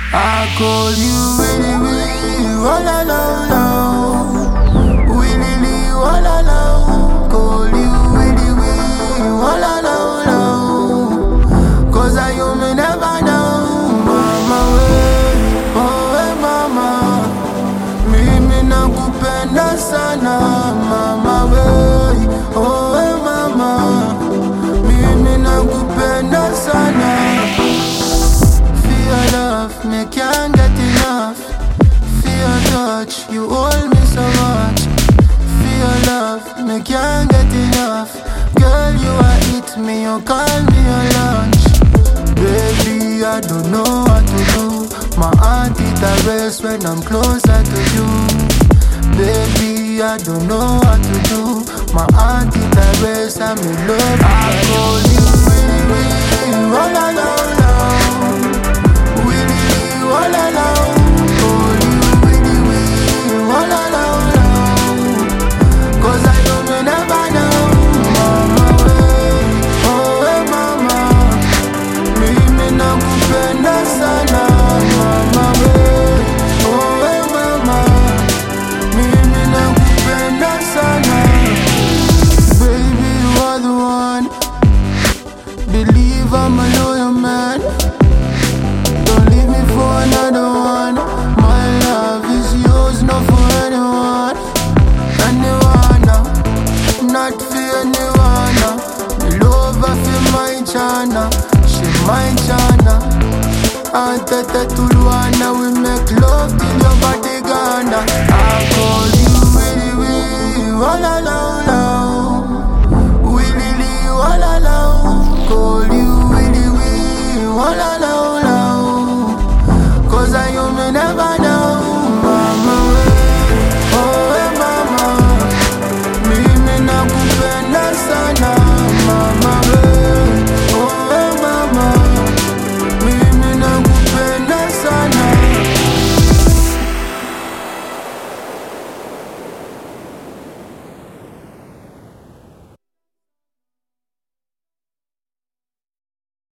I call you Willy Willy, walla la la. Willy Lee, walla la. Call you Willy Willy, walla la la. Cause you may never know, mama way, oh hey mama. Mimi nakupenda sana, mama way, oh hey mama. Mimi nakupenda sana. Me can't get enough. Feel your touch, you hold me so much. Feel your love, me can't get enough. Girl, you are it, me, you call me your lunch. Baby, I don't know what to do. My heart it a race when I'm closer to you. Baby, I don't know what to do. My heart it a race, I'm in love. I call you really, really, oh la la la. Walla la, call you Willy Willy, walla la la. Cause I know me never know, mama way, oh hey mama. Mimi nakupenda sana, mama way, oh hey mama. Mimi nakupenda sana. Baby, you are the one. Believe I'm a loyal man. For another one, my love is yours, not for anyone. Anyone, not for anyone. The love I feel my chana, she my chana. Antete tulwana, we make love till your body gonna. I call you Willy Willy, walla la la. Willy Lee, walla la. Call you Willy Willy, walla la la. Cause you may never